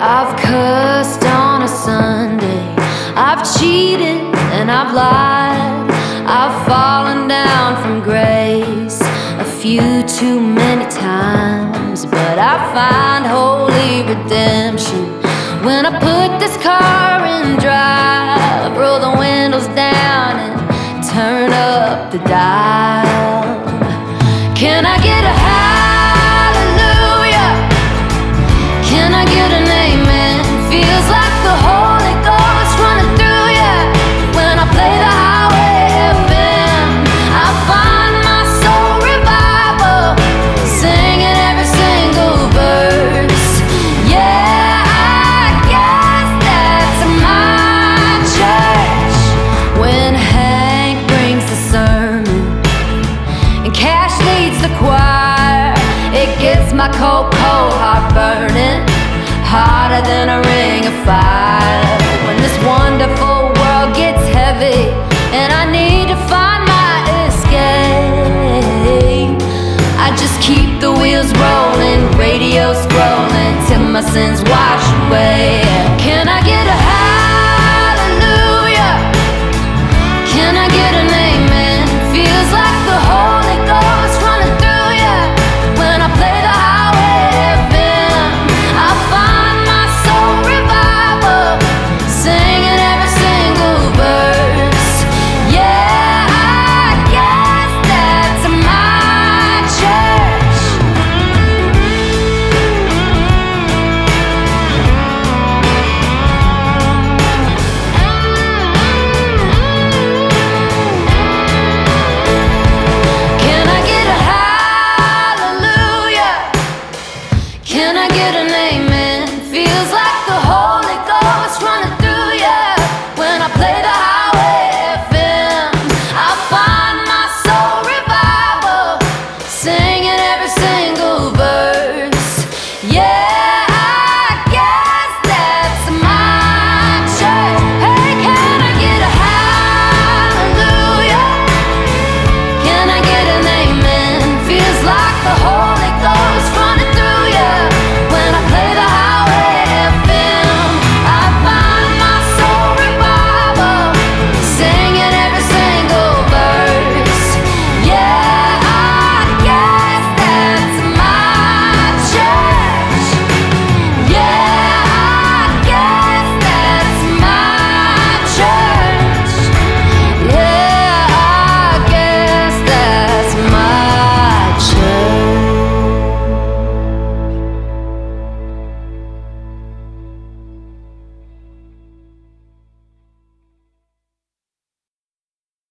I've cussed on a Sunday, I've cheated and I've lied, I've fallen down from grace a few too many times. But I find holy redemption when I put this car in drive, roll the windows down and turn up the dial. Can I get a hallelujah? Can I get an amen? Feels like the Holy Ghost running through ya when I play the highway FM. I find my soul revival, singing every single verse. Yeah, I guess that's my church. When Hank brings the sermon and Cash leads the choir, it gets my cold heart burning, hotter than a ring of fire. When this wonderful world gets heavy and I need to find my escape, I just keep the wheels rolling, radio scrolling till my sins